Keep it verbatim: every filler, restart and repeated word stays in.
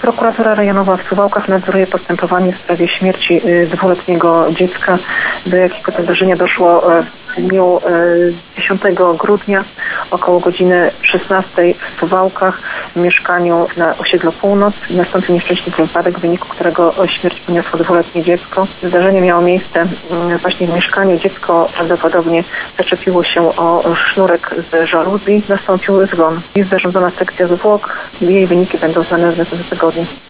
Prokuratura Rejonowa w Suwałkach nadzoruje postępowanie w sprawie śmierci dwuletniego dziecka, do jakiego to zdarzenia doszło w dniu dziesiątego grudnia około godziny szesnastej w Suwałkach w mieszkaniu na osiedlu Północ. Nastąpił nieszczęśliwy wypadek, w wyniku którego śmierć poniosło dwuletnie dziecko. Zdarzenie miało miejsce właśnie w mieszkaniu. Dziecko prawdopodobnie zaczepiło się o sznurek z żaluzji. Nastąpił zgon. Jest zarządzona sekcja zwłok. Jej wyniki będą znane w następnym tygodniu.